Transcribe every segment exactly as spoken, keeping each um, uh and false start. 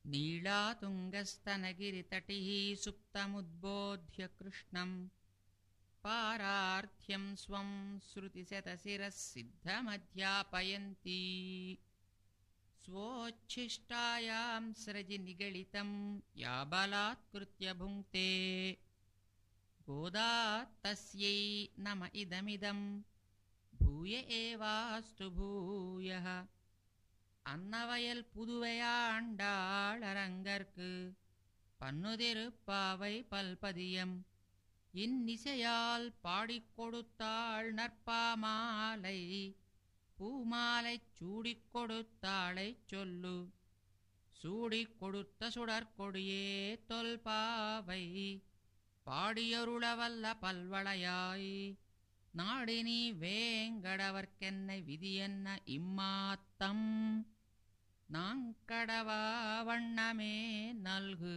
नीलातुङ्गस्तनगिरितटिः सुप्तमुद्बोध्य कृष्णम् पारार्थ्यं स्वं श्रुतिशतशिरः सिद्धमध्यापयन्ती स्वोच्छिष्टायां स्रजि निगलितं या बलात्कृत्य भुङ्क्ते गोदा तस्यै नम इदमिदं भूय एवास्तु भूयः அன்னவயல் புதுவையாண்டாள் அரங்கற்கு பன்னுதிருப்பாவை பல்பதியம் இன்னிசையால் பாடிக் கொடுத்தாள் நற்பாமாலை பூமாலைச் சூடிக் கொடுத்தாளைச் சொல்லு சூடிக் கொடுத்த சுடற்கொடியே தொல்பாவை பாடியருளவல்ல பல்வளையாய் நாடினி வேங்கடவர்க்கென்னை விதியென்ன இம்மாத்தம் நாங்கடவா வண்ணமே நல்கு.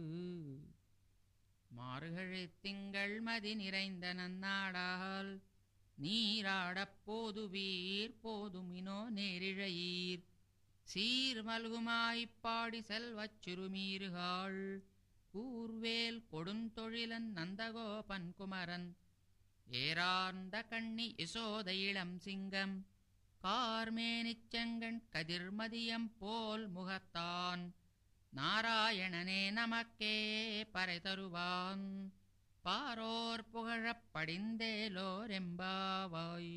மார்கழி திங்கள் மதி நிறைந்த நன்னாடால் நீராடப் போதுவீர் போதுமினோ நேரிழையீர் சீர்மல்குமாய்ப் பாடி செல்வச் சிறுமீறுகாள் கூர்வேல் கொடுந்தொழிலன் நந்தகோபன் குமரன் ஏரார்ந்த கண்ணி யசோத இளம் சிங்கம் கார்மேனிச் செங்கண் கதிர்மதியம் போல் முகத்தான் நாராயணனே நமக்கே பறை தருவான் பாரோர் புகழப் படிந்தேலோர் எம்பாவாய்.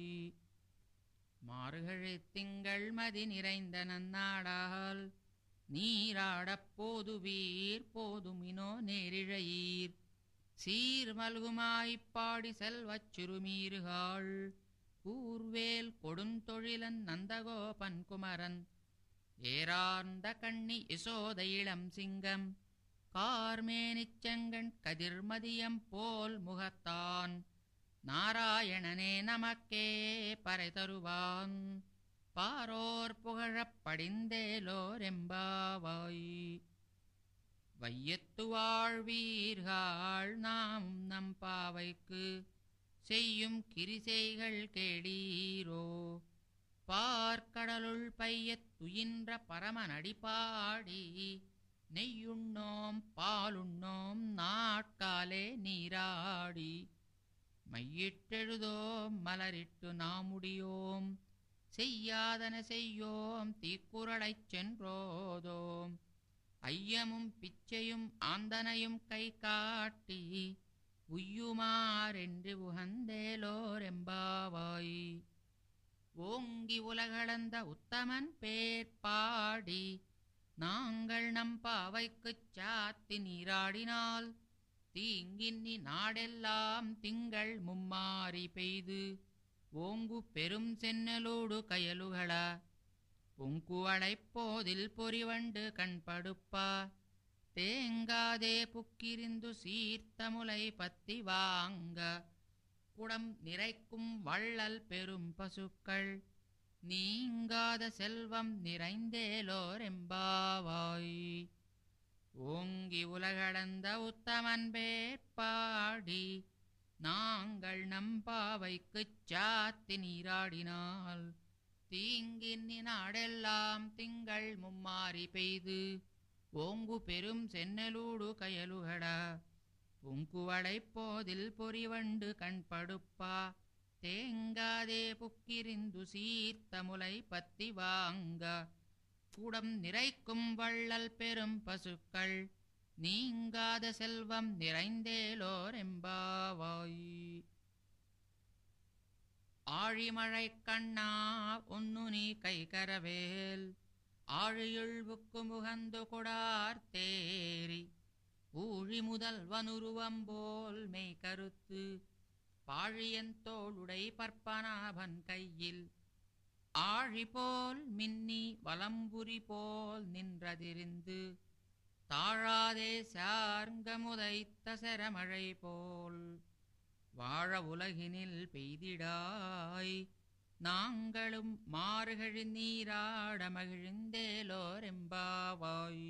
மார்கழி திங்கள் மதி நிறைந்த நன்னாடால் நீராடப் போதுவீர் போதுமினோ நேரிழையீர் சீர்மல்குமாய்ப் பாடி செல்வச் சிறுமீறுகாள் கூர்வேல் கொடுந்தொழிலன் நந்தகோபன் குமரன் ஏரார்ந்த கண்ணி யசோத இளம் சிங்கம் கார்மேனிச் செங்கண் கதிர்மதியம் போல் முகத்தான் நாராயணனே நமக்கே பறை தருவான் பாரோர் புகழப் படிந்தேலோர் எம்பாவாய். வையத்து வாழ்வீர்கள் நாம் நம் பாவைக்கு செய்யும் கிரிசைகள் கேளீரோ பார்க்கடலுள் பையத் துயின்ற பரமனடிபாடி நெய்யுண்ணோம் பாலுண்ணோம் நாட்காலே நீராடி மையிட்டெழுதோம் மலரிட்டு நாமுடியோம் செய்யாதன செய்யோம் தீக்குறளைச் சென்றோதோம் ஐயமும் பிச்சையும் ஆந்தனையும் கை காட்டி உய்யுமாறென்று உகந்தேலோர் எம்பாவாய். ஓங்கி உலகளந்த உத்தமன் பேர்பாடி நாங்கள் நம் பாவைக்குச் சாத்தி நீராடினால் தீங்கின்னி நாடெல்லாம் திங்கள் மும்மாறி பெய்து ஓங்கு பெரும் சென்னலோடு கயலுகள பொங்குவளைப் போதில் பொறிவண்டு கண்படுப்பா தேங்காதே புக்கிரிந்து சீர்த்த முலை பத்தி வாங்க குடம் நிறைக்கும் வள்ளல் பெரும் பசுக்கள் நீங்காத செல்வம் நிறைந்தேலோர் எம்பாவாய். ஓங்கி உலகளந்த உத்தமன் பேர்பாடி நாங்கள் நம்பாவைக்குச் சாத்தி நீராடினால் தீங்கின்னி நாடெல்லாம் திங்கள் மும்மாறி பெய்து ஓங்கு பெரும் சென்னலூடு கயலுகட பொங்குவளைப் போதில் பொறிவண்டு கண்படுப்பா தேங்காதே புக்கிரிந்து சீர்த்த முலை பத்தி வாங்க குடம் நிறைக்கும் வள்ளல் பெரும் பசுக்கள் நீங்காத செல்வம் நிறைந்தேலோர் எம்பாவாய். ஆழிமழை கண்ணா ஒன்னு நீ கைகரவேல் ஆழியுள் புக்கு முகந்து கொடார் தேரி ஊழி முதல் வனுருவம்போல் மெய் கருத்து பாழியன் தோளுடை பற்பனாபன் கையில் ஆழி போல் மின்னி வலம்புரி போல் நின்றதிரிந்து தாழாதே சார்ங்கமுதைத்த செரமழை போல் வாழ உலகினில் பெய்திடாய் நாங்களும் மார்கழி நீராட மகிழ்ந்தேலோர் எம்பாவாய்.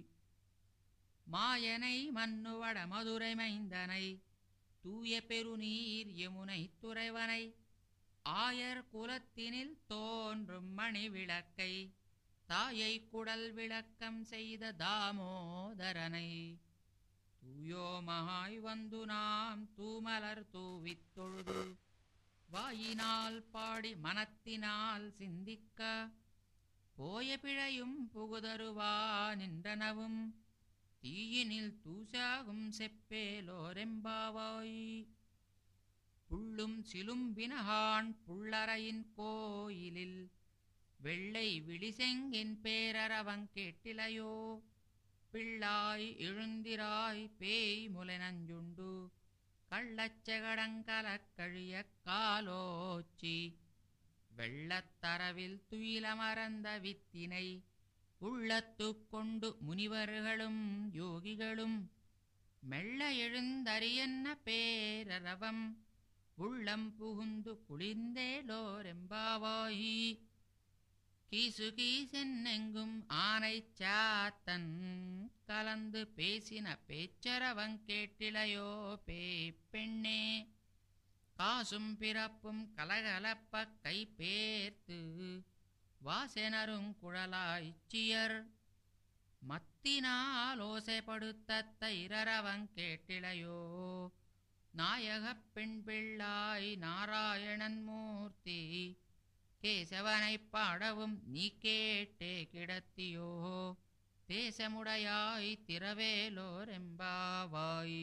மாயனை மன்னுவட மதுரை மைந்தனை தூய பெருநீர் யமுனை துறைவனை ஆயர் குலத்தினில் தோன்றும் மணி விளக்கை தாயை குடல் விளக்கம் செய்த தாமோதரனை தூயோமாய் வந்து நாம் தூமலர் தூவித் தொழுது வாயினால் பாடி மனத்தினால் சிந்திக்க போய பிழையும் புகுதருவா நின்றனவும் தீயினில் தூசாகும் செப்பேலோரெம்பாவாய். புள்ளும் சிலும்பினகான் புள்ளரையின் கோயிலில் வெள்ளை விழிசெங்கின் பேரரவங் கேட்டிலையோ பிள்ளாய் எழுந்திராய் பேய் முலை நஞ்சுண்டு கள்ளச்செகடங்கலக் கழிய காலோச்சி வெள்ளத்தரவில் துயிலமர்ந்த வித்தினை உள்ளத்துக் கொண்டு முனிவர்களும் யோகிகளும் மெல்ல எழுந்தறியன்ன பேரரவம் உள்ளம் புகுந்து குளிர்ந்தேலோரெம்பாவாயி. கீசு கீசென்னெங்கும் ஆனை சாத்தன் கலந்து பேசின பேச்சரவங் கேட்டிலையோ பேய்ப்பெண்ணே காசும் பிறப்பும் கலகலப்ப கை பேர்த்து வாசெனரும் குழலாய்ச்சியர் மத்தினால் ஓசைப்படுத்த தைரரவங் கேட்டிலையோ நாயகப் பெண் பிள்ளாய் நாராயணன் மூர்த்தி கேசவனைப் பாடவும் நீ கேட்டே கிடத்தியோ தேசமுடையாய் திரவேலோரெம்பாவாய்.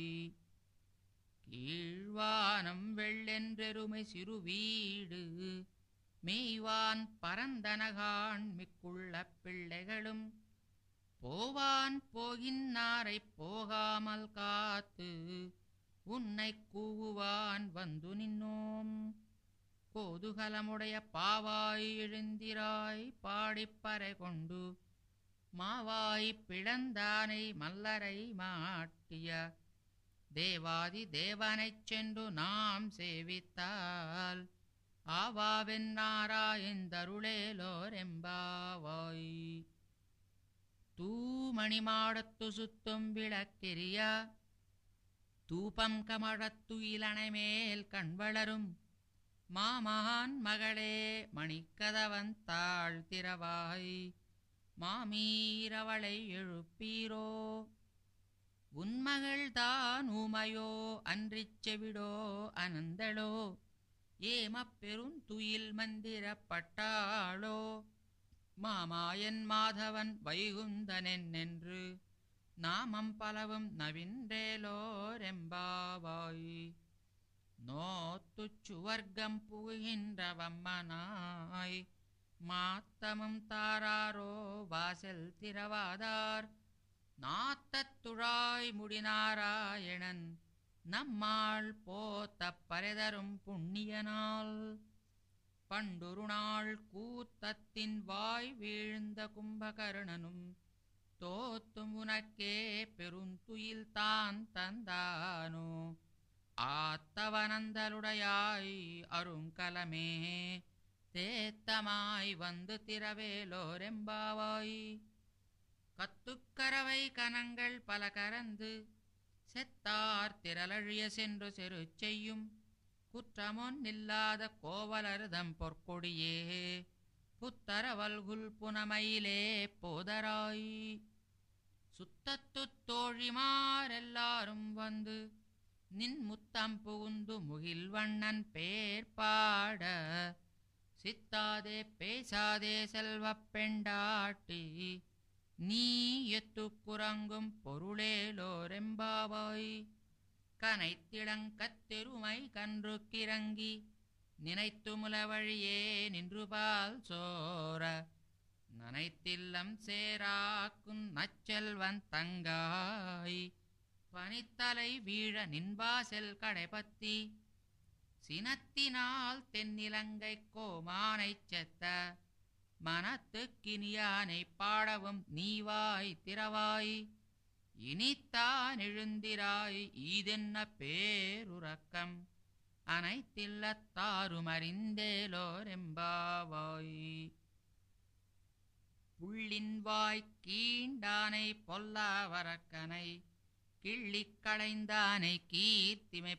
கீழ்வானம் வெள்ளென்றெருமை சிறு வீடு மேய்வான் பரந்தனகான் மிக்குள்ள பிள்ளைகளும் போவான் போகின்னாரைப் போகாமல் காத்து உன்னை கூவுவான் வந்து நின்னோம் கோதுகலமுடைய பாவாய் எழுந்திராய் பாடிப்பறை கொண்டு மாவாய் பிளந்தானை மல்லரை மாட்டிய தேவாதி தேவனைச் சென்று நாம் சேவித்தால் ஆவாவென்னாராயந்தருளேலோரெம்பாவாய். தூமணி மாடத்து சுத்தும் விளக்கெரிய தூபம் கமழத்து இளனை மேல் கண்வளரும் மாமகான் மகளே மணிக்கதவன் தாழ் திறவாய் மாமீரவளை எழுப்பீரோ உன்மகள்தான் ஊமையோ அன்றிச் செவிடோ அனந்தளோ ஏமப் பெருந்துயில் மந்திரப்பட்டாளோ மாமாயன் மாதவன் வைகுந்தனென்று நாமம் பலவும் நவின்றேலோரெம்பாவாய். நோத்துச் சுவர்க்கம் புகுகின்றவம்மனாய் மாத்தமும் தாராரோ வாசல் திறவாதார் நாத்தத்துழாய் முடிநாராயணன் நம்மாள் போத்த பரைதரும் புண்ணியனால் பண்டுரு நாள் கூத்தத்தின் வாய் வீழ்ந்த கும்பகர்ணனும் தோத்தும் உனக்கே பெருந்துயில் தான் தந்தானோ ஆத்தவனந்தலுடையாய் அருங்கலமே தேத்தமாய் வந்து திரவேலோரெம்பாவாய். கத்துக்கரவை கனங்கள் பல கரந்து செத்தார் திரளழிய சென்று செரு செய்யும் குற்றமொன்னில்லாத கோவலர்தம் பொற்கொடியே புத்தரவல்குல் புனமையிலே போதராய். சுத்தத்துத் தோழிமாரெல்லாரும் வந்து நின் முத்தம் புகுந்து முகில்வண்ணன் பேர்பாட சித்தாதே பேசாதே செல்வப் பெண்டாட்டி நீ எத்துக்குறங்கும் பொருளேலோரெம்பாவாய். கனைத்திளங்கத்தெருமை கன்று கிறங்கி நினைத்து முலவழியே நின்று பால் சோர நனைத்தில்லம் சேராக்கும் நச்செல்வன் தங்காய் பனித்தலை வீழ நின்பாசெல் கடைபத்தி சினத்தினால் தென்னிலங்கை கோமானைச் செத்த மனத்துக்கினியானை பாடவும் நீவாய் திறவாய். இனித்தான் எழுந்திராய் ஈதென்ன பேருறக்கம் அனைத்தில்லத்தாருமறிந்தேலோரெம்பாவாய். புள்ளின் வாய் கீண்டானை பொல்லாவரக்கனை கிள்ளிக் களைந்தானை கீர்த்திமை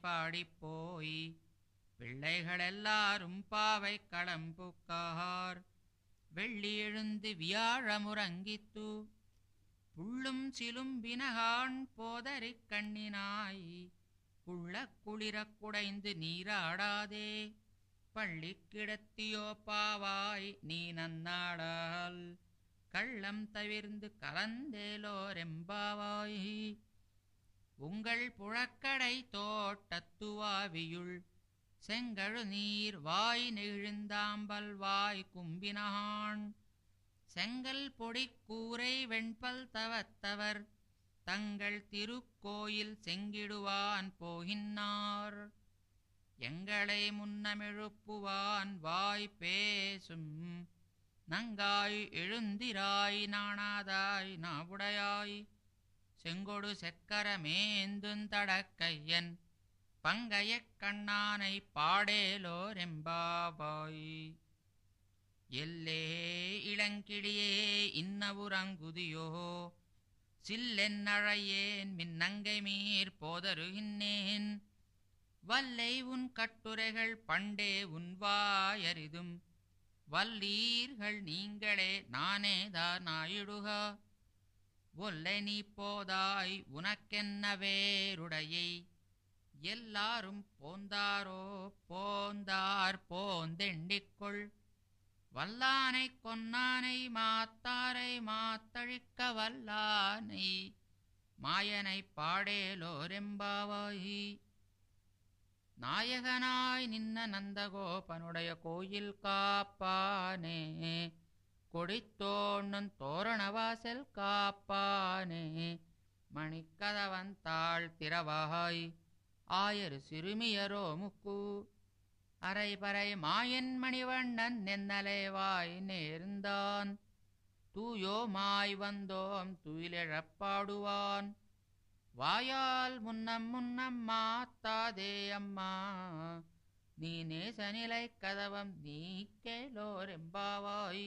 பாடிப்போய் பிள்ளைகளெல்லாரும் பாவை களம்புக்கார் வெள்ளி எழுந்து வியாழமுறங்கித்து புள்ளும் சிலும்பினகான் போதறிக் கண்ணினாய் குள்ள குளிரக் குடைந்து நீராடாதே பள்ளி கிடத்தியோ பாவாய் நீ நன்னாடால் கள்ளம் தவிர்ந்து கலந்தேலோரெம்பாவாய். உங்கள் புழக்கடை தோட்டத்துவாவியுள் செங்கழு நீர் வாய் நெகிழ்ந்தாம்பல் வாய் கும்பினான் செங்கல் பொடி கூரை வெண்பல் தவத்தவர் தங்கள் திருக்கோயில் செங்கிடுவான் போகின்னார். எங்களை முன்னமெழுப்புவான் வாய் பேசும் நங்காய் எழுந்திராய் நாணாதாய் நாவுடையாய் செங்கொடு செக்கரமேந்துந்தடக்கையன் பங்கையக் கண்ணானை பாடேலோரெம்பாவாய். எல்லே இளங்கிளியே இன்னவுரங்குதியோ சில்லென்னழையேன் மின்னங்கை மீர் போதருகின்னேன் வல்லை உன் கட்டுரைகள் பண்டே உன் வாயறிதும் வல்லீர்கள் நீங்களே நானேதான் நாயிடுக. ஒல்லை நீ போதாய் உனக்கென்ன வேருடையை எல்லாரும் போந்தாரோ போந்தார் போந்தெண்டிக்கொள் வல்லானை கொன்னானை மாத்தாரை மாத்தழிக்க வல்லானை மாயனை பாடேலோரெம்பாவாய். நாயகனாய் நின்ன நந்தகோபனுடைய கோயில் காப்பானே கொடித்தோண்ணும் தோரணவாசல் காப்பானே மணிக்கதவந்தாள் திறவாய் ஆயரு சிறுமியரோ முக்கு அரைபறை மாயன் மணிவண்ணன் நென்னலைவாய் நேர்ந்தான் தூயோமாய் வந்தோம் துயிலெழப்பாடுவான் வாயால் முன்னம் முன்னம் மாத்தாதே அம்மா நீ நேசநிலை கதவம் நீக்கேலோரெம்பாவாய்.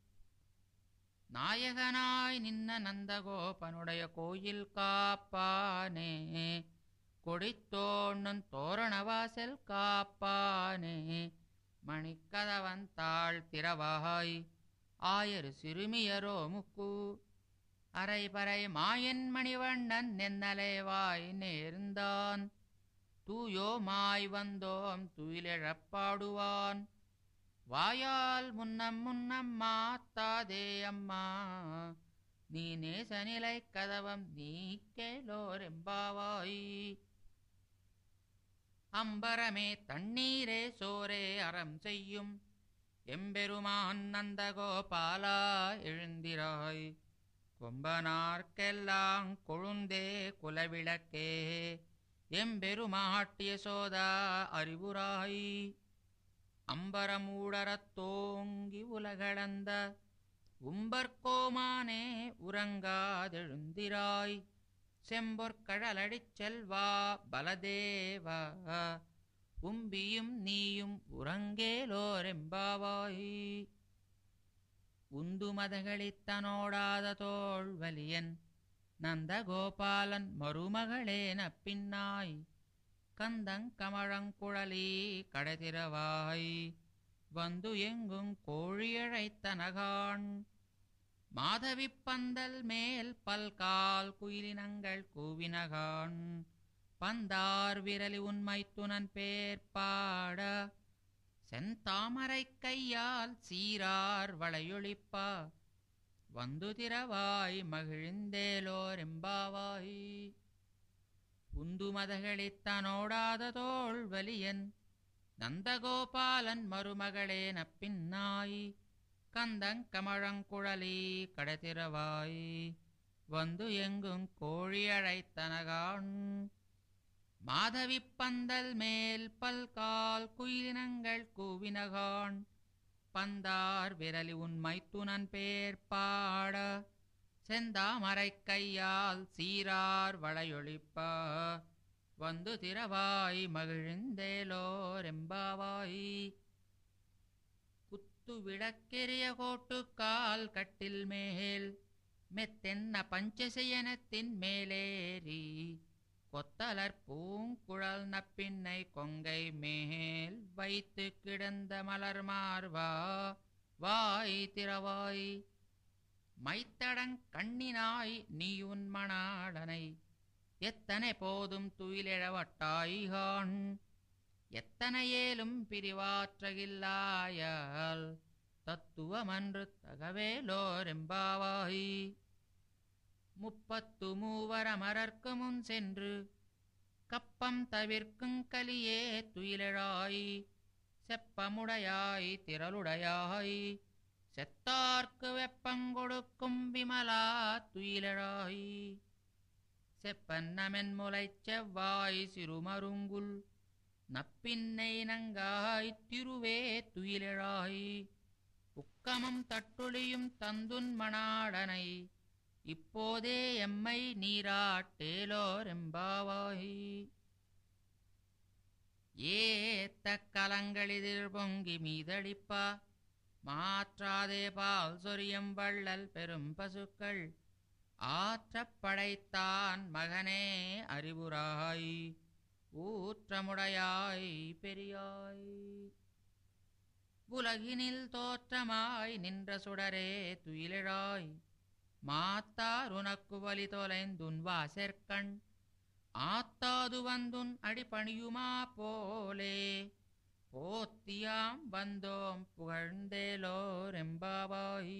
நாயகனாய் நின்ன நந்தகோபனுடைய கோயில் காப்பானே கொடித்தோண்ணும் தோரணவாசல் காப்பானே மணிக்கதவந்தாள் திறவாய் ஆயரு சிறுமியரோ முக்கு அரைபறை மாயன் மணிவண்ணன் நென்னலைவாய் நேர்ந்தான் தூயோமாய் வந்தோம் துயிலெழப்பாடுவான் வாயால் முன்னம் முன்னம் மாத்தாதே அம்மா நீ நேசநிலை கதவம் நீக்கேலோரெம்பாவாய். அம்பரமே தண்ணீரே சோரே அறம் செய்யும் எம்பெருமான் நந்தகோபாலா எழுந்திராய் கொம்பனார்க்கெல்லாம் கொழுந்தே குலவிளக்கே எம்பெருமாட்டிய சோதா அறிவுராய். அம்பரமூடரத் தோங்கி உலகளந்த உம்பர்கோமானே உறங்காதெழுந்திராய் செம்பொற்கழலடிச் செல்வா பலதேவா உம்பியும் நீயும் உறங்கேலோரெம்பாவாய். உந்துமதகளித்தனோடாத தோள்வலியன் நந்தகோபாலன் மருமகளேன பின்னாய் கந்தங்கமழங்குழலி கடைதிரவாய் வந்து எங்கும் கோழியழைத்தனகான் மாதவி பந்தல் மேல் பல்கால் குயிலினங்கள் கூவினகான் பந்தார் விரலி உண்மை துணன் பேர் பாட செந்தாமரை கையால் சீரார் வளையொழிப்பா வந்து திரவாய் மகிழ்ந்தேலோரெம்பாவாய். உந்துமதகளித்தனோடாத தோள்வலியன் நந்தகோபாலன் மருமகளேன பின்னாய் கந்தங்கமழங்குழலி கடைதிரவாய் வந்து எங்கும் கோழியழைத்தனகான் மாதவி பந்தல் மேல் பல்கால் குயிலினங்கள் கூவினகான் பந்தார் விரலி உண்மை துணன் பேர் பாட செந்தாமரை கையால் சீரார் வளையொழிப்பா வந்து திரவாய் மகிழ்ந்தேலோரெம்பாவாய். குத்து விளக்கெரிய கோட்டுக்கால் கட்டில் மேல் மெத்தென்ன பஞ்சசயனத்தின் மேலேறி கொத்தலர் பூங்குழல் நப்பின்னை கொங்கை மேல் வைத்து கிடந்த மலர் மார்வா வாய் திறவாய். மைத்தடங் கண்ணினாய் நீயுன் மணாளனை எத்தனை போதும் துயிலெழவட்டாய்கான். எத்தனை ஏலும் பிரிவாற்றகில்லாயால் தத்துவமன்று தகவேலோரெம்பாவாய். முப்பத்து மூவரமரர்க்கு முன் சென்று கப்பம் தவிர்க்குங் கலியே துயிலெழாய். செப்பமுடையாய் திரளுடையாய் செத்தார்க்கு வெப்பங்கொடுக்கும் விமலா துயிலெழாய். செப்பன்னமென் முலைச் செவ்வாய் சிறுமருங்குல் நப்பின்னை நங்காய் திருவே துயிலெழாய். புக்கமும் தட்டுளியும் தந்துன் மணாளனை இப்போதே எம்மை நீராட்டேலோரெம்பாவாய். ஏத்த கலங்களிதிர் பொங்கி மீதளிப்பா மாற்றாதே பால் சொரியம் வள்ளல் பெரும் பசுக்கள் ஆற்றப் படைத்தான் மகனே அறிவுராய் ஊற்றமுடையாய் பெரியாய். உலகினில் தோற்றமாய் நின்ற சுடரே துயிலெழாய். மாத்தார் உனக்கு வலி தொலைந்துன் வாசற்கண் ஆத்தாது வந்துன் அடிபணியுமா போலே போத்தியாம் வந்தோம் புகழ்ந்தேலோரெம்பாவாய்.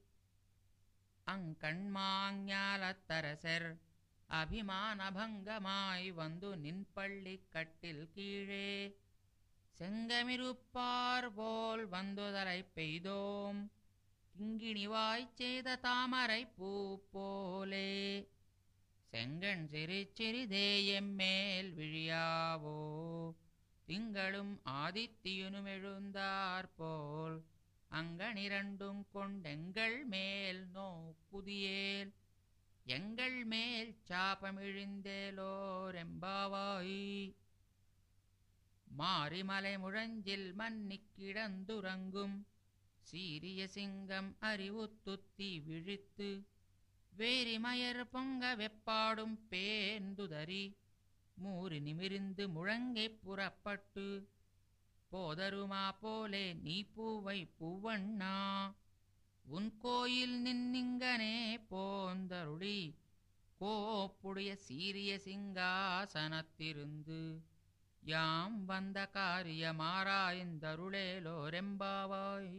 அங்கண்மாஞாலத்தரசர் அபிமானபங்கமாய் வந்து நின் பள்ளி கட்டில் கீழே செங்கமிருப்பார் போல் வந்துதலை பெய்தோம் கிங்கிணிவாய்ச் செய்த தாமரை பூ போலே. செங்கண் சிறு சிறிதேயம்மேல் விழியாவோ திங்களும் ஆதித்தியுனும் எழுந்தாற்போல் அங்கனிரண்டும் கொண்டெங்கள் மேல் நோக்குதியேல் எங்கள் மேல் சாபமிழிந்தேலோரெம்பாவாய். மாரிமலை முழஞ்சில் மன்னிக் கிடந்துறங்கும் சீரிய சிங்கம் அறிவுத்துத்தி விழித்து வேரிமயர் பொங்க வெப்பாடும் பேந்துதறி மூறி நிமிர்ந்து முழங்கை புறப்பட்டு போதருமா போலே நீ பூவை பூவண்ணா உன் கோயில் நின்னிங்கனே போந்தருளி கோப்புடைய சீரிய சிங்காசனத்திருந்து யாம் வந்த காரியமாராய்ந்தருளேலோரெம்பாவாய்.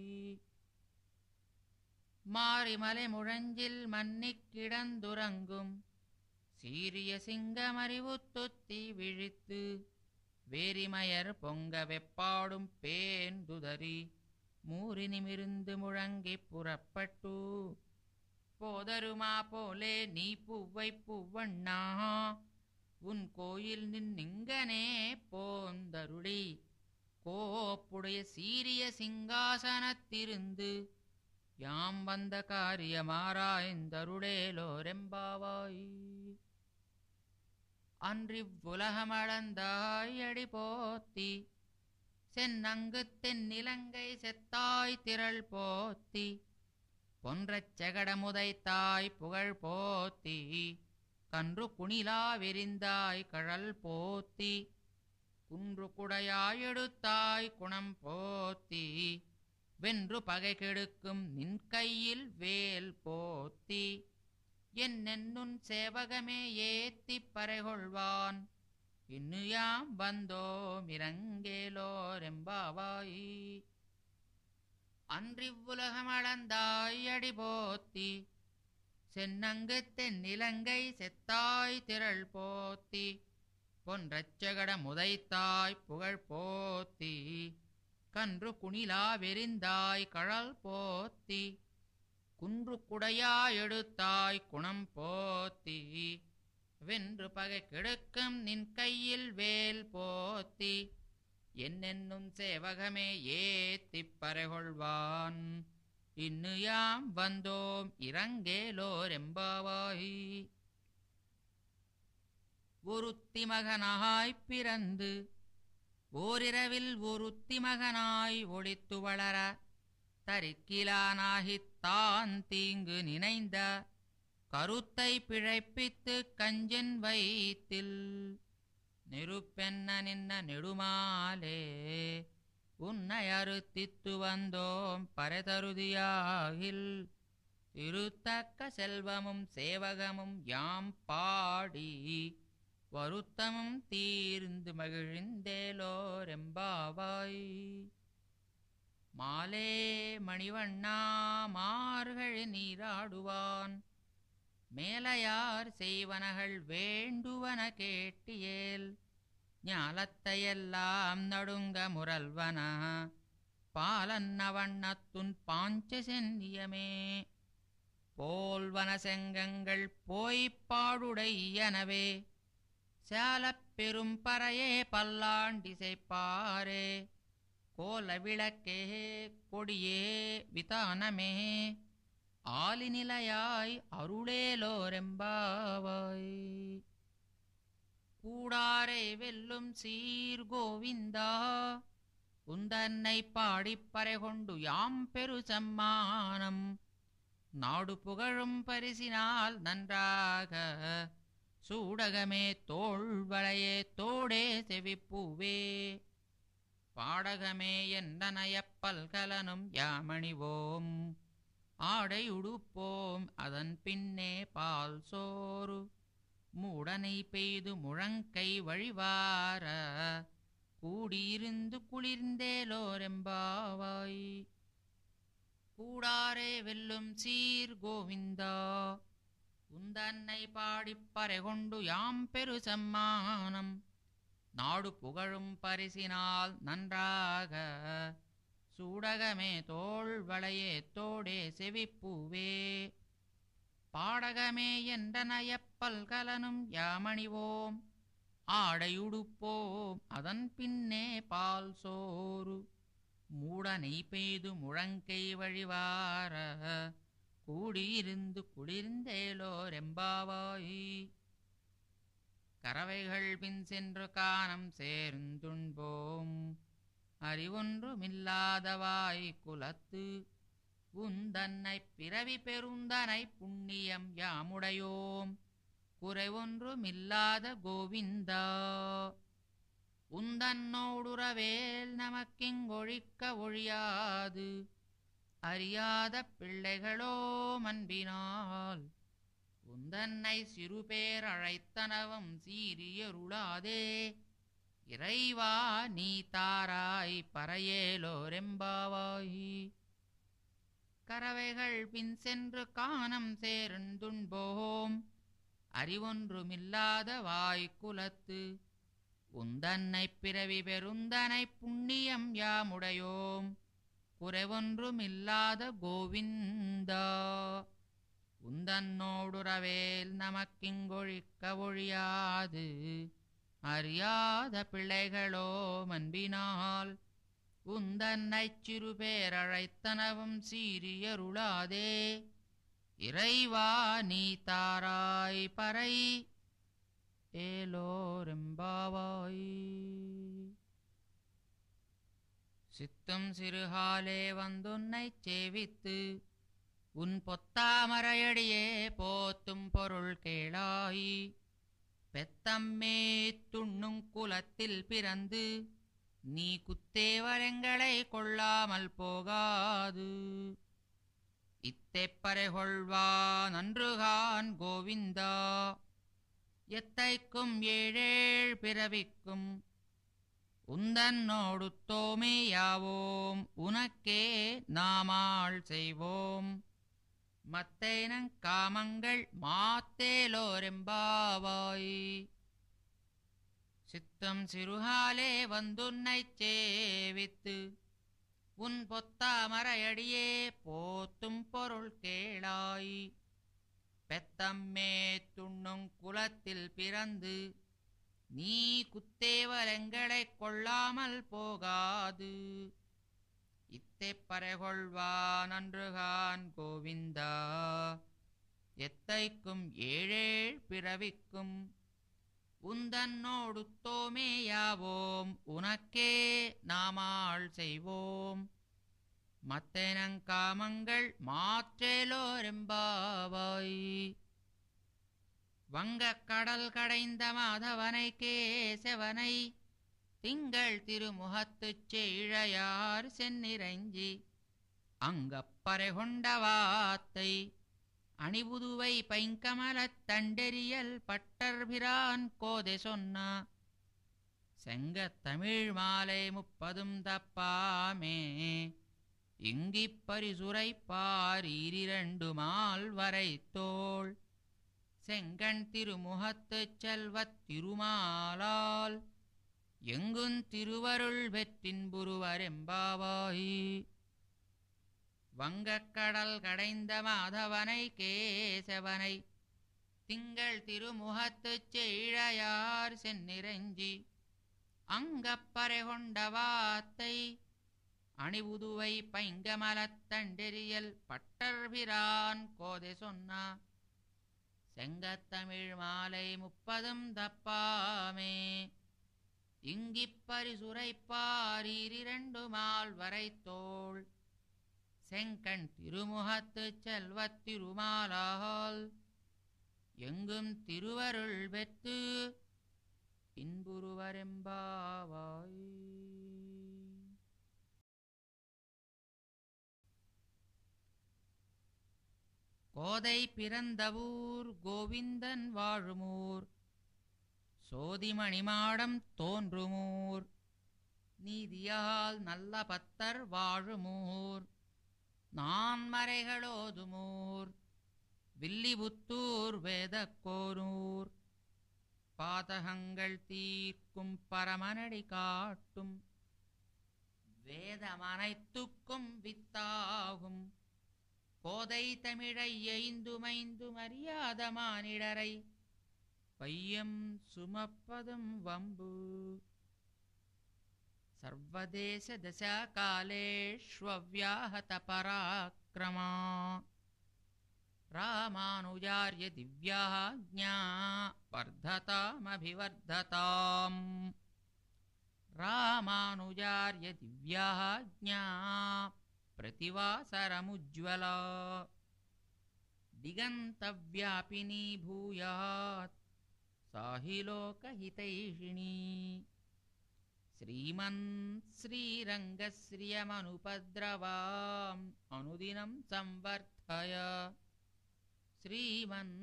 மாரிமலை முழஞ்சில் மன்னிக் கிடந்துறங்கும் சீரிய சிங்கமறிவுத்துத்தி விழித்து வேரிமயர் பொங்க வெப்பாடும் பேந்துதறி மூறி நிமிர்ந்து முழங்கி புறப்பட்டு போதருமா போலே நீ பூவை பூவண்ணா உன் கோயில் நின்னிங்கனே போந்தருளி கோப்புடைய சீரிய சிங்காசனத்திருந்து யாம் வந்த காரியமாராய்ந்தருளேலோரெம்பாவாய். அன்றிவ்வுலகமளந்தாய் அடி போத்தி சென்னங்கு தென்னிலங்கை செத்தாய் திரள் போத்தி பொன்றச் செகடமுதைத்தாய் புகழ் போத்தி கன்று குணிலா விரிந்தாய் கழல் போத்தி குன்று குடையாய் எடுத்தாய் குணம் போத்தி வென்று பகை கெடுக்கும் நின் கையில் வேல் போத்தி என்னென்னுன் சேவகமே ஏத்திப் பறைகொள்வான் இன்னுயாம் வந்தோம் இரங்கேலோரெம்பாவாய். அன்றிவ்வுலகமளந்தாய் அடி போத்தி சென்னங்கு தென்னிலங்கை செத்தாய் திரள் போத்தி பொன்றச்சகட முதைத்தாய் புகழ் போத்தி கன்று குணிலா வெறிந்தாய் கழல் போத்தி குன்று குடையாய் எடுத்தாய் குணம் போத்தி வென்று பகை கெடுக்கும் நின் கையில் வேல் போத்தி என்னென்னும் சேவகமே ஏத்திப் பறைகொள்வான் இன்னு யாம் வந்தோம் இரங்கேலோரெம்பாவாய். ஒருத்தி மகனாய்ப் பிறந்து ஓரிரவில் ஒருத்தி மகனாய் ஒளித்து வளர தரிக்கிலானாகித்தான் தீங்கு நினைந்த கருத்தை பிழைப்பித்து கஞ்சன் வயித்தில் நெருப்பென்ன நின்ன நெடுமாலே உன்னை அறுத்தித்து வந்தோம் பரதருதியாகில் திருத்தக்க செல்வமும் சேவகமும் யாம் பாடி வருத்தமும் தீர்ந்து மகிழ்ந்தேலோரெம்பாவாய். மாலே மணிவண்ணா மார்கழி நீராடுவான் மேலையார் செய்வனகள் வேண்டுவன கேட்டியேல் ஞாலத்தையெல்லாம் நடுங்க முரல்வன பாலன்ன வண்ணத்துன் பாஞ்ச சென்னியமே போல்வன செங்கங்கள் போய்ப்பாடுடையனவே சாலப் பெரும் பறையே பல்லாண்டிசைப்பாரே கோல விளக்கே கொடியே விதானமே ஆலிநிலையாய் அருளேலோரெம்பாவாய். கூடாரை வெல்லும் சீர் கோவிந்தா உந்தன்னை பாடிப்பறை கொண்டு யாம் பெரு சம்மானம் நாடு புகழும் பரிசினால் நன்றாக சூடகமே தோள்வளையே தோடே செவிப்பூவே பாடகமே என்றனையப் பல்கலனும் யாமணிவோம் ஆடை உடுப்போம் அதன் பின்னே பால் சோறு மூடனை பெய்து முழங்கை வழிவார கூடியிருந்து குளிர்ந்தேலோரெம்பாவாய். கூடாரே வெல்லும் சீர் கோவிந்தா உந்தன்னை பாடிப்பறை கொண்டு யாம் பெரு சம்மானம் நாடு புகழும் பரிசினால் நன்றாக சூடகமே தோள்வளையே தோடே செவிப்பூவே பாடகமே என்றனையப் பல்கலனும் யாமணிவோம் ஆடையுடுப்போம் அதன் பின்னே பால் சோறு மூடனை பெய்து முழங்கை வழிவார கூடியிருந்து குளிர்ந்தேலோரெம்பாவாய். கறவைகள் பின் சென்று கானம் சேர்ந்துண்போம் அறிவொன்றுமில்லாதவாய் குலத்து உந்தன்னை பிறவி பெருந்தனை புண்ணியம் யாமுடையோம் குறைவொன்றுமில்லாத கோவிந்தா உந்தன்னோடுறவேல் நமக்கிங்கொழிக்க ஒழியாது அறியாத பிள்ளைகளோ அன்பினால் உந்தன்னை சிறுபேர் அழைத்தனவும் சீரியருளாதே இறைவா நீ தாராய் பறையேலோரெம்பாவாய். கறவைகள் பின் சென்று கானம் சேர்ந்துண்போம் அறிவொன்றுமில்லாத வாய்க்குலத்து உந்தன்னை பிறவி பெருந்தனை புண்ணியம் யாமுடையோம் குறைவொன்றுமில்லாத கோவிந்தா உந்தன்னோடுறவேல் நமக்கிங்கொழிக்க ஒழியாது அறியாத பிள்ளைகளோ அன்பினால் உந்தன்னைச் சிறுபேரழைத்தனவும் சீரியருளாதே இறைவா நீ தாராய் பறை ஏலோரெம்பாவாய். சித்தும் சிறுகாலே வந்துன்னைச் சேவித்து உன் பொத்தாமரையடியே போத்தும் பொருள் கேளாய் பெத்தம்மே துண்ணுங் குலத்தில் பிறந்து நீ குத்தேவரங்களை கொள்ளாமல் போகாது இத்தைப்பறை கொள்வான் அன்றுகான் கோவிந்தா எத்தைக்கும் ஏழேழ் பிறவிக்கும் உந்தன்னோடு தோமேயாவோம் உனக்கே நாமாள் செய்வோம் மத்தேனங் காமங்கள் மாத்தேலோரெம்பாவாய். சித்தம் சிறுகாலே வந்துன்னைச் சேவித்து உன் பொத்தாமரையடியே போத்தும் பொருள் கேளாய் பெத்தம்மே துண்ணுங் குலத்தில் பிறந்து நீ குத்தேவலங்களைக் கொள்ளாமல் போகாது இத்தைப்பறை கொள்வான் அன்றுகான் கோவிந்தா எத்தைக்கும் ஏழேழ் பிறவிக்கும் உந்தன்னோடு தோமேயாவோம் உனக்கே நாமாள் செய்வோம் மத்தேனங்காமங்கள் மாற்றேலோரெம்பாவாய். வங்கக் கடல் கடைந்த மாதவனை கேசவனை திங்கள் திருமுகத்துச் செழிழையார் சென்னிரஞ்சி அங்கப்பறை கொண்ட வாத்தை அணிபுதுவை பைங்கமலத் தண்டெறியல் பட்டர்பிரான் கோதை சொன்னா செங்கத் தமிழ் மாலை முப்பதும் தப்பாமே இங்கிப் பரிசுரைப்பார் ஈரிரண்டு மால் வரை தோள் செங்கண் திருமுகத்துச் செல்வத் திருமாலால் எங்குந் திருவருள் பெற்றின்புருவரெம்பாவாய். வங்கக்கடல் கடைந்த மாதவனை கேசவனை திங்கள் திருமுகத்துச் செழிழையார் சென்னிரஞ்சி அங்கப்பறை கொண்ட வாத்தை அணிபுதுவை பைங்கமலத் தண்டெறியல் பட்டர்பிரான் கோதை சொன்னா செங்கத்தமிழ் மாலை முப்பதும் தப்பாமே இங்கிப் பரிசுரைப்பார் ஈரிரண்டு மால் வரை தோள் செங்கண் திருமுகத்துச் செல்வத் திருமாலால் எங்கும் திருவருள் பெற்று இன்புருவரெம்பாவாய். கோதை பிறந்தவூர் கோவிந்தன் வாழுமூர் சோதிமணிமாடம் தோன்றுமூர் நீதியால் நல்ல பத்தர் வாழுமூர் நான்மறைகளோதுமூர் வில்லிபுத்தூர் வேதக்கோனூர் பாதகங்கள் தீர்க்கும் பரமனடி காட்டும் வேதமனைத்துக்கும் வித்தாகும் கோதை தமிழை ஐந்துமைந்தும் அறியாத மானிடரை பையம் சுமப்பதும் வம்பு. சர்வதேச தசா காலேஷ்வவ்யாஹத பராக்ரமா ராமானுஜார்ய திவ்யாஜ்ஞா வர்ததாமபிவர்ததாம். ராமானுஜார்ய திவ்யாஜ்ஞா प्रतिवासरमुज्ज्वला दिगन्तव्यापिनी भूयात् सा हि लोकहितैषिणी. श्रीमन् श्रीरङ्गश्रियमनुपद्रवाम् अनुदिनं संवर्धय. श्रीमन्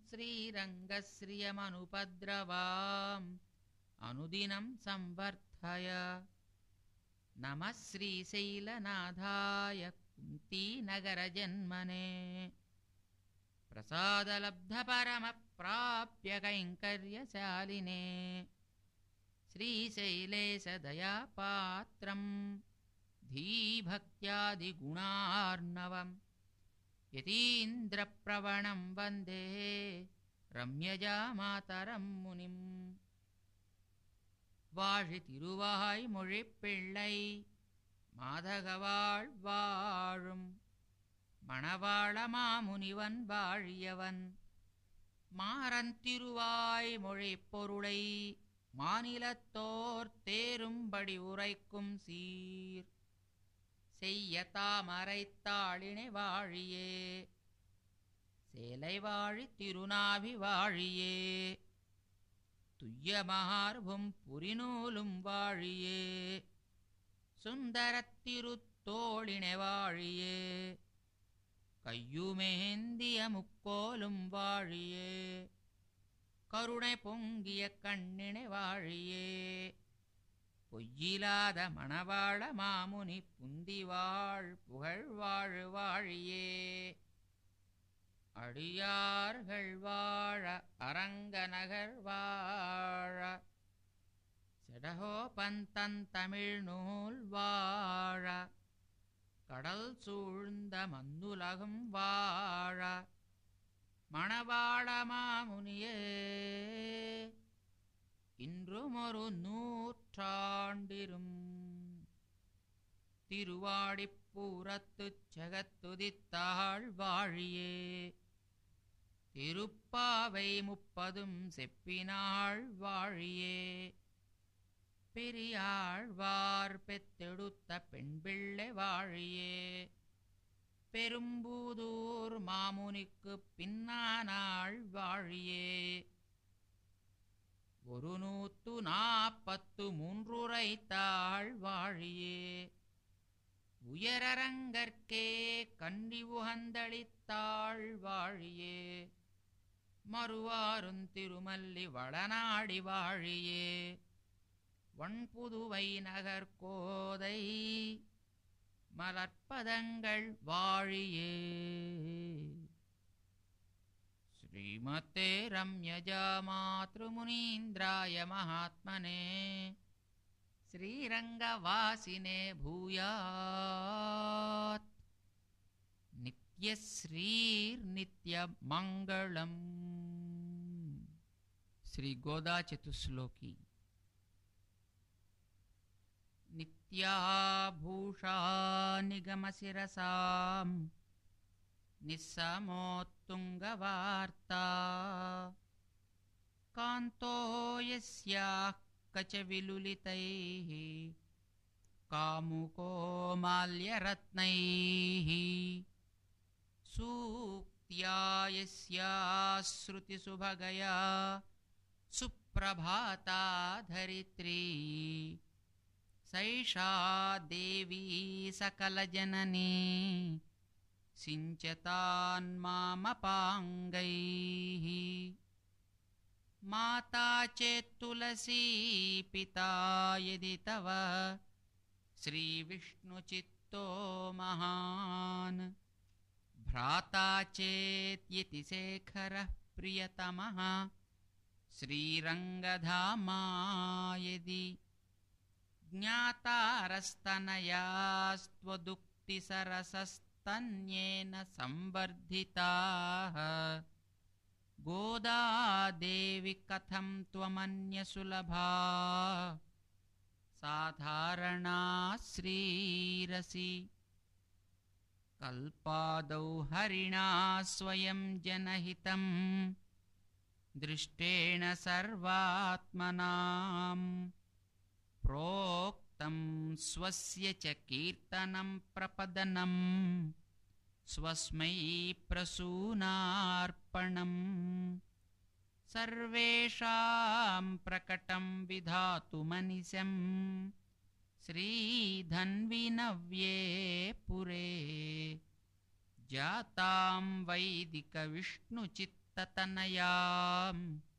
श्रीरङ्गश्रियमनुपद्रवाम् अनुदिनं संवर्धय. नमः श्रीशैलनाथाय कुन्तीनगरजन्मने प्रसादलब्धपरमप्राप्य कैङ्कर्यशालिने. श्रीशैलेशदयापात्रं धीभक्त्यादिगुणार्णवं यतीन्द्रप्रवणं वन्दे रम्यजामातरं मुनिम्. வாழி திருவாய் மொழிப்பிள்ளை மாதகவாழ் வாழும் மணவாள மாமுனிவன் வாழியவன் மாறன் திருவாய் மொழிப் பொருளை மாநிலத்தோர் தேரும்படி உரைக்கும் சீர் செய்ய தாமரைத்தாளினை வாழியே சேலை வாழி திருநாபி வாழியே துய்யமார்பும் புரிநூலும் வாழியே சுந்தரத்திருத்தோளினை வாழியே கையுமேந்திய முக்கோலும் வாழியே கருணை பொங்கிய கண்ணினை வாழியே பொய்யிலாத மணவாள மாமுனி புந்திவாழ் புகழ் வாழு வாழியே அடியார்கள் வாழ அரங்கநகர் வாழ செடகோபந்தன் தமிழ் நூல் வாழ கடல் சூழ்ந்த மந்துலகம் வாழ மணவாள மாமுனியே இன்றும் ஒரு நூற்றாண்டிரும் திருவாடிப்பூரத்துச் செகத்துதித்தாள் வாழியே திருப்பாவை முப்பதும் செப்பினாள் வாழியே பெரியாழ்வார் பெத்தெடுத்த பெண்பிள்ளை வாழியே பெரும்பூதூர் மாமுனிக்கு பின்னானாள் வாழியே ஒரு நூத்து நாப்பத்து மூன்றுரைத்தாள் வாழியே. உயரரங்கற்கே கன்றி உகந்தளித்தாள் வாழியே. மறுவாருந் திருமல்லி வளநாடி வாழியே. வண்புதுவை நகர்கோதை மலர்ப்பதங்கள் வாழியே. శ్రీమతే రమ్యజా మాతృమునీంద్రాయ మహాత్మనే శ్రీరంగవాసినే భూయాత్ నిత్యశ్రీర్నిత్యమంగళం. శ్రీ గోదా చతుశ్లోకి. నిత్యాభూషా నిగమశిరసాం నిస్సమోత్తుంగవార్తా కాంతో యస్యాః కచవిలులితైః కాముకో మాల్యరత్నైః సూక్త్యా యస్యాః శృతిసుభగయా సుప్రభాతా ధరిత్రీ సైషా దేవీ సకలజననీ సించతాన్మామపాంగైః. మాతా చేత్తులసీ పితా యది తవ శ్రీవిష్ణుచిత్తో మహాన్. భ్రాతా చేత్యతి శేఖరః ప్రియతమః శ్రీరంగధామా యది. జ్ఞాతారస్తనయాస్త్వదుక్తిసరసస్తన్యేన సంవర్ధితాః. గోదాదేవి కథం త్వమన్యసులభా సాధారణా శ్రీరసి. కల్పాదౌ హరిణా స్వయం జనహితం దృష్టేణ సర్వాత్మనాం. ప్రోక్తం స్వస్య చ కీర్తనం ప్రపదనం స్వస్మై ప్రసూనార్పణం. సర్వేషాం ప్రకటం విధాతుమనిశం శ్రీధన్వినవ్యే పురే. జాతాం వైదిక విష్ణుచిత్తతనయాం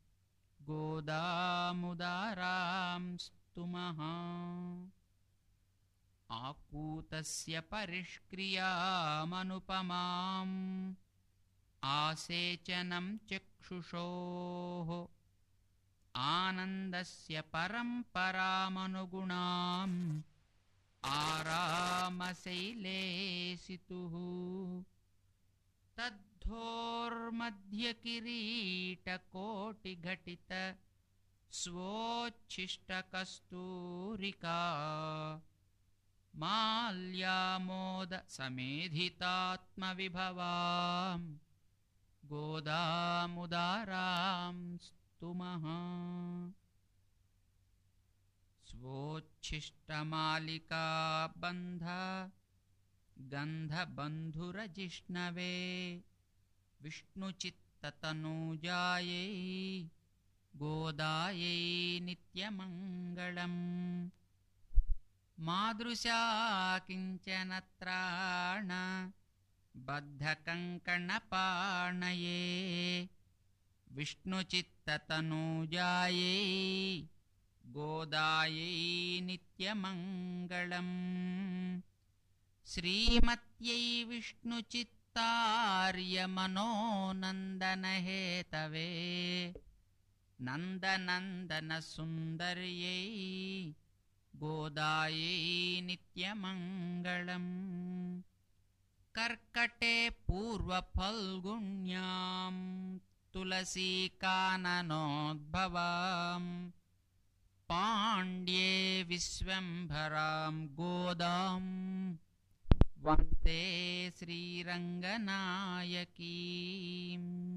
గోదాముదారాం స్తుమః. ఆకూతస్య పరిష్క్రియామనుపమాం ఆసేచనం చక్షుషోః. ఆనందస్య పరంపరామనుగుణాం ఆరామశైలేసితుః. తద్ధోర్మధ్యకిరీటకోటిఘటిత స్వోచ్ఛిష్టకస్తూరికా మాల్యామోద సమేధితాత్మవిభవాం గోదాముదారాం స్తుమః. స్వోచ్ఛిష్టమాలికా బంధ గంధబంధురజిష్ణవే విష్ణుచిత్తతనూజాయై గోదాయై నిత్యమంగళం. మాదృశా కించనత్రాణ బద్ధకంకణపాణయే విష్ణుచిత్తతనూజాయై గోదాయై నిత్యమంగళం. శ్రీమత్యై విష్ణుచిత్తార్యమనోనందనహేతవే నందనందనసుందర్యై గోదాయై నిత్యమంగళం. కర్కటే పూర్వఫల్గుణ్యాం తులసీకాననోద్భవాం పాండ్యే విశ్వంభరాం గోదాం వందే శ్రీరంగనాయకీం.